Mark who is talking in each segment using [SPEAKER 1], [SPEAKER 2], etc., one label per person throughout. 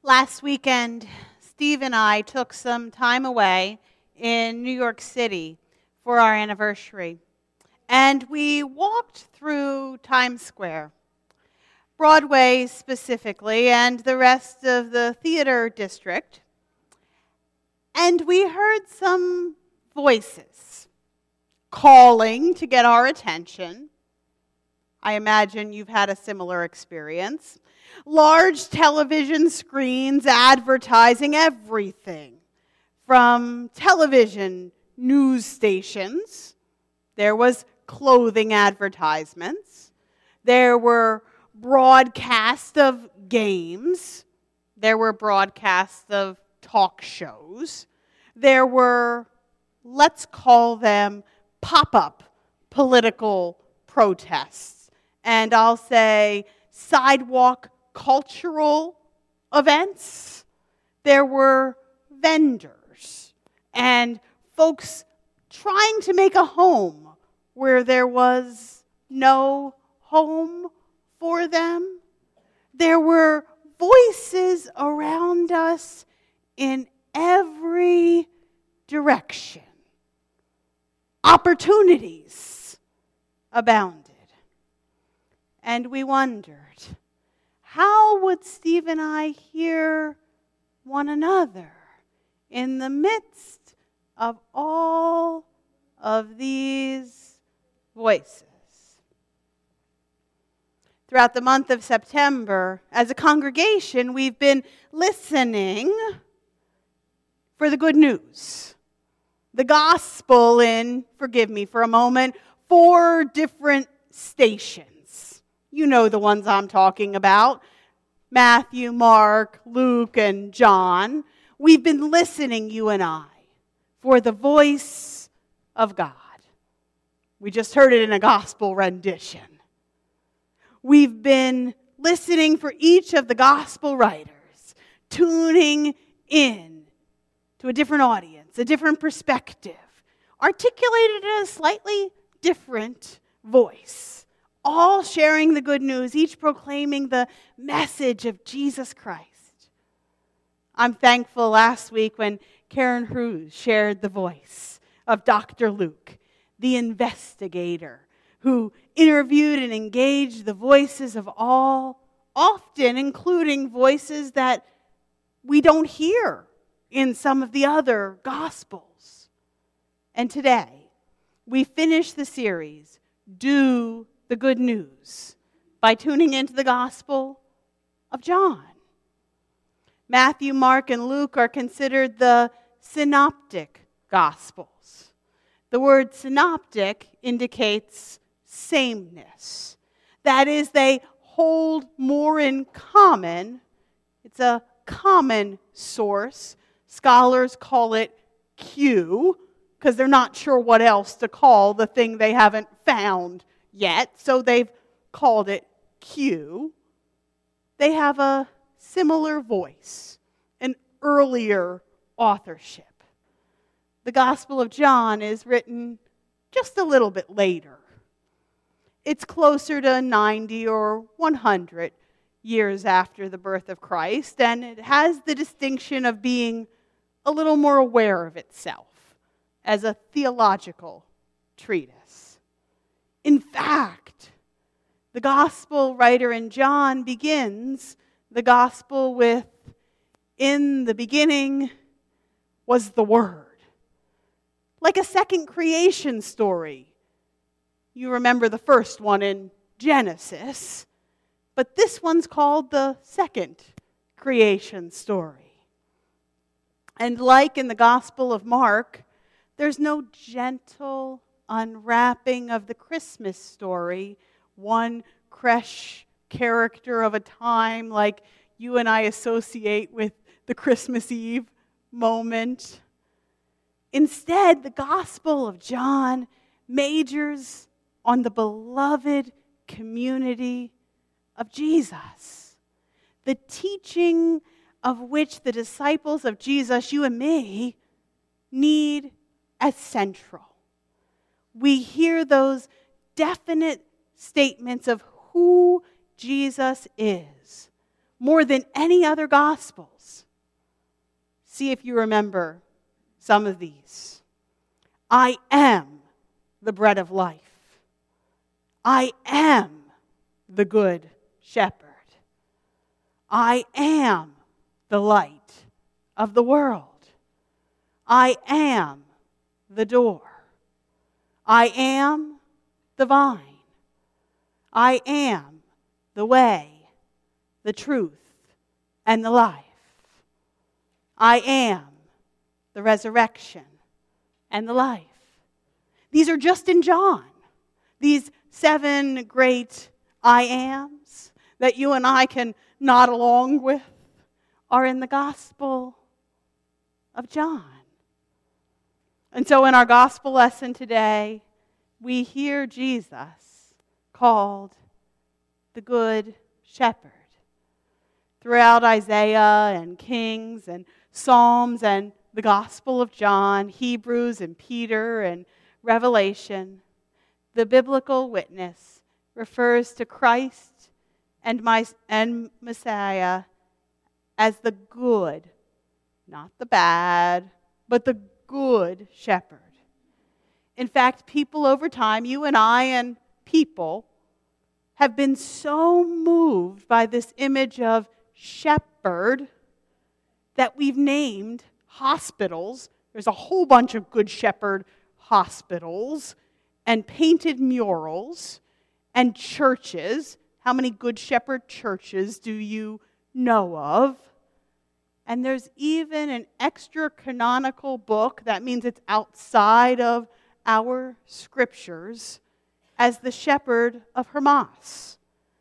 [SPEAKER 1] Last weekend, Steve and I took some time away in New York City for our anniversary. And we walked through Times Square, Broadway specifically, and the rest of the theater district. And we heard some voices calling to get our attention. I imagine you've had a similar experience. Large television screens advertising everything from television news stations. There was clothing advertisements. There were broadcasts of games. There were broadcasts of talk shows. There were, let's call them, pop-up political protests. And I'll say sidewalk cultural events. There were vendors and folks trying to make a home where there was no home for them. There were voices around us in every direction. Opportunities abounded. And we wondered, how would Steve and I hear one another in the midst of all of these voices? Throughout the month of September, as a congregation, we've been listening for the good news. The gospel in, forgive me for a moment, 4 different stations. You know the ones I'm talking about. Matthew, Mark, Luke, and John. We've been listening, you and I, for the voice of God. We just heard it in a gospel rendition. We've been listening for each of the gospel writers, tuning in to a different audience, a different perspective, articulated in a slightly different voice. All sharing the good news, each proclaiming the message of Jesus Christ. I'm thankful last week when Karen Hughes shared the voice of Dr. Luke, the investigator, who interviewed and engaged the voices of all, often including voices that we don't hear in some of the other Gospels. And today, we finish the series, Do the Good News, by tuning into the Gospel of John. Matthew, Mark, and Luke are considered the synoptic Gospels. The word synoptic indicates sameness. That is, they hold more in common. It's a common source. Scholars call it Q, because they're not sure what else to call the thing they haven't found yet, so they've called it Q. They have a similar voice, an earlier authorship. The Gospel of John is written just a little bit later. It's closer to 90 or 100 years after the birth of Christ, and it has the distinction of being a little more aware of itself as a theological treatise. In fact, the gospel writer in John begins the gospel with, "In the beginning was the Word." Like a second creation story. You remember the first one in Genesis, but this one's called the second creation story. And like in the Gospel of Mark, there's no gentle unwrapping of the Christmas story, one creche character of a time like you and I associate with the Christmas Eve moment. Instead, the Gospel of John majors on the beloved community of Jesus, the teaching of which the disciples of Jesus, you and me, need as central. We hear those definite statements of who Jesus is more than any other Gospels. See if you remember some of these. I am the bread of life. I am the good shepherd. I am the light of the world. I am the door. I am the vine. I am the way, the truth, and the life. I am the resurrection and the life. These are just in John. These 7 great I ams that you and I can nod along with are in the Gospel of John. And so in our gospel lesson today, we hear Jesus called the Good Shepherd. Throughout Isaiah and Kings and Psalms and the Gospel of John, Hebrews and Peter and Revelation, the biblical witness refers to Christ and Messiah as the good, not the bad, but the good shepherd. In fact, people over time, you and I and people, have been so moved by this image of shepherd that we've named hospitals. There's a whole bunch of Good Shepherd hospitals and painted murals and churches. How many Good Shepherd churches do you know of? And there's even an extra canonical book, that means it's outside of our scriptures, as the Shepherd of Hermas.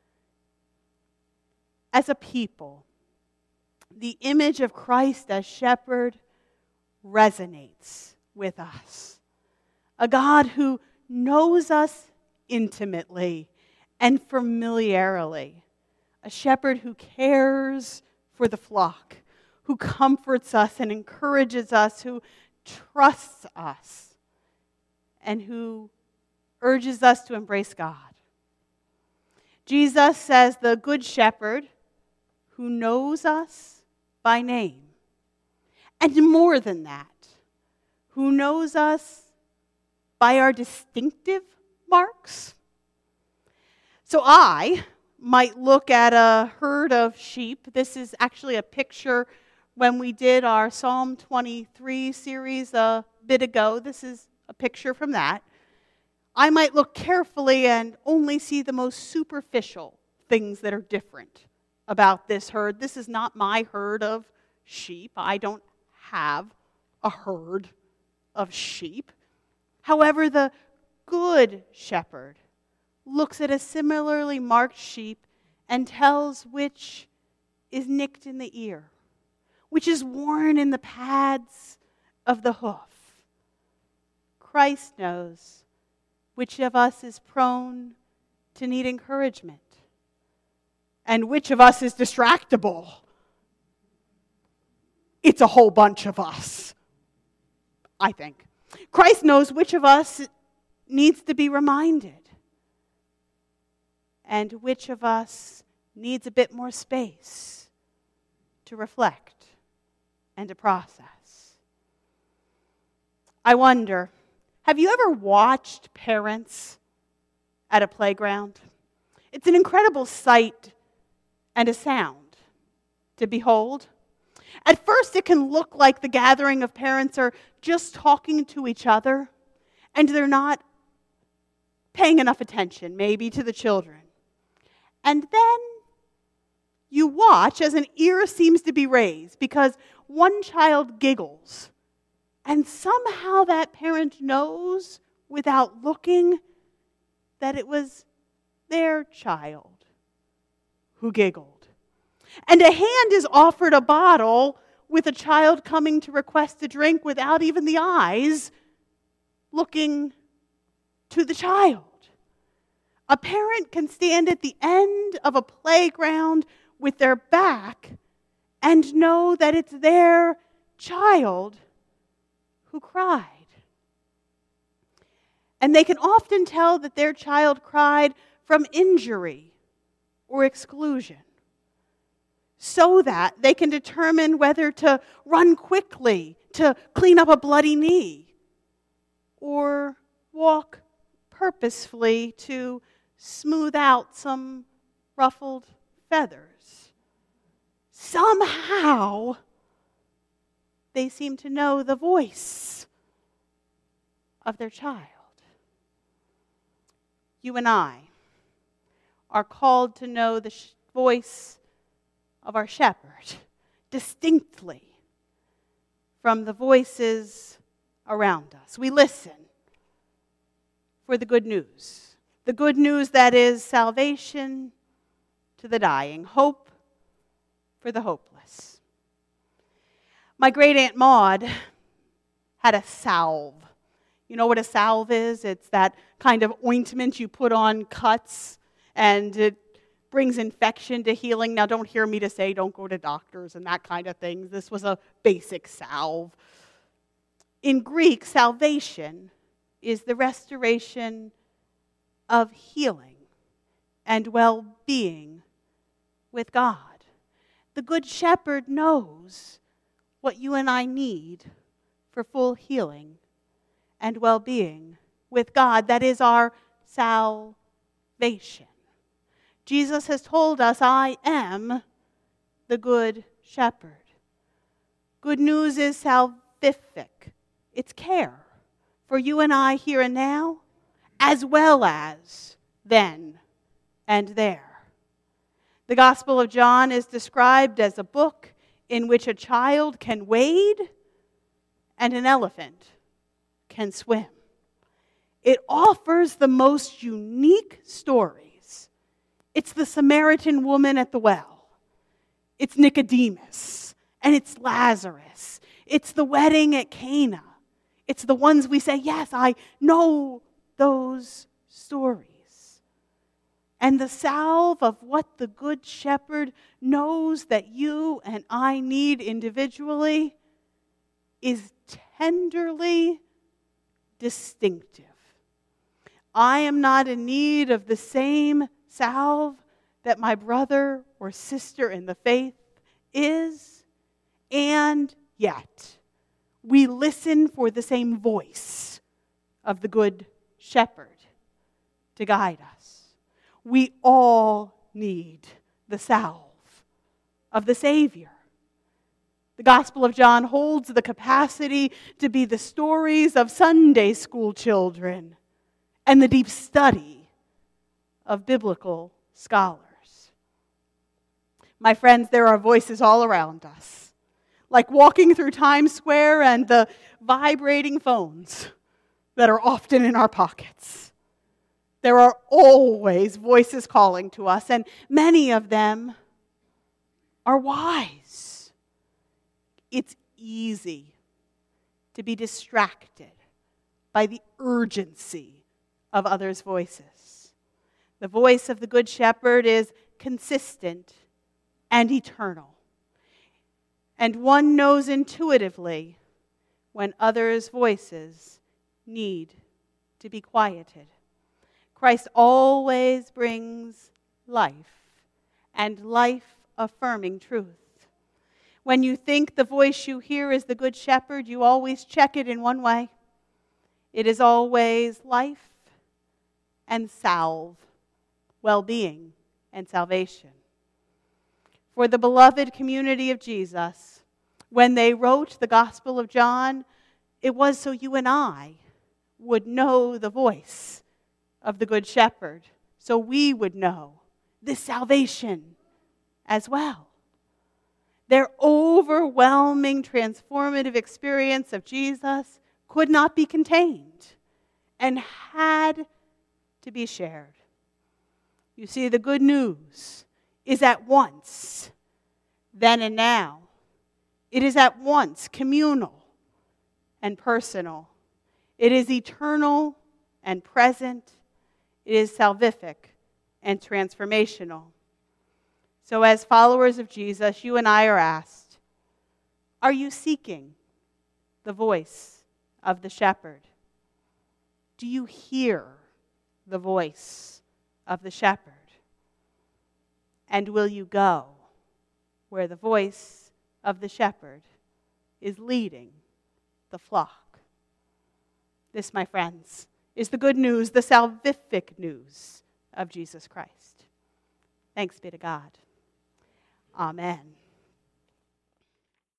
[SPEAKER 1] As a people, the image of Christ as shepherd resonates with us. A God who knows us intimately and familiarly. A shepherd who cares for the flock, who comforts us and encourages us, who trusts us, and who urges us to embrace God. Jesus says the Good Shepherd who knows us by name. And more than that, who knows us by our distinctive marks. So I might look at a herd of sheep. This is actually a picture when we did our Psalm 23 series a bit ago. This is a picture from that. I might look carefully and only see the most superficial things that are different about this herd. This is not my herd of sheep. I don't have a herd of sheep. However, the Good Shepherd looks at a similarly marked sheep and tells which is nicked in the ear, which is worn in the pads of the hoof. Christ knows which of us is prone to need encouragement and which of us is distractible. It's a whole bunch of us, I think. Christ knows which of us needs to be reminded and which of us needs a bit more space to reflect and to process. I wonder, have you ever watched parents at a playground? It's an incredible sight and a sound to behold. At first, it can look like the gathering of parents are just talking to each other, and they're not paying enough attention, maybe, to the children. And then you watch as an ear seems to be raised because one child giggles, and somehow that parent knows, without looking, that it was their child who giggled. And a hand is offered a bottle with a child coming to request a drink without even the eyes looking to the child. A parent can stand at the end of a playground with their back and know that it's their child who cried. And they can often tell that their child cried from injury or exclusion. so that they can determine whether to run quickly to clean up a bloody knee or walk purposefully to smooth out some ruffled feathers. Somehow, they seem to know the voice of their child. You and I are called to know the voice of our shepherd distinctly from the voices around us. We listen for the good news. The good news that is salvation to the dying, hope for the hopeless. My great Aunt Maud had a salve. You know what a salve is? It's that kind of ointment you put on cuts, and it brings infection to healing. Now, don't hear me to say don't go to doctors and that kind of thing. This was a basic salve. In Greek, salvation is the restoration of healing and well-being with God. The Good Shepherd knows what you and I need for full healing and well-being with God. That is our salvation. Jesus has told us, I am the Good Shepherd. Good news is salvific. It's care for you and I here and now, as well as then and there. The Gospel of John is described as a book in which a child can wade and an elephant can swim. It offers the most unique stories. It's the Samaritan woman at the well. It's Nicodemus. And it's Lazarus. It's the wedding at Cana. It's the ones we say, yes, I know those stories. And the salve of what the Good Shepherd knows that you and I need individually is tenderly distinctive. I am not in need of the same salve that my brother or sister in the faith is, and yet we listen for the same voice of the Good Shepherd to guide us. We all need the salve of the Savior. The Gospel of John holds the capacity to be the stories of Sunday school children and the deep study of biblical scholars. My friends, there are voices all around us, like walking through Times Square and the vibrating phones that are often in our pockets. There are always voices calling to us, and many of them are wise. It's easy to be distracted by the urgency of others' voices. The voice of the Good Shepherd is consistent and eternal. And one knows intuitively when others' voices need to be quieted. Christ always brings life and life-affirming truth. When you think the voice you hear is the Good Shepherd, you always check it in one way. It is always life and salve, well-being and salvation. For the beloved community of Jesus, when they wrote the Gospel of John, it was so you and I would know the voice of the Good Shepherd, so we would know this salvation as well. Their overwhelming, transformative experience of Jesus could not be contained and had to be shared. You see, the good news is at once then and now. It is at once communal and personal. It is eternal and present. It is salvific and transformational. So as followers of Jesus, you and I are asked, are you seeking the voice of the shepherd? Do you hear the voice of the shepherd? And will you go where the voice of the shepherd is leading the flock. This, my friends, is the good news, the salvific news of Jesus Christ. Thanks be to God. Amen.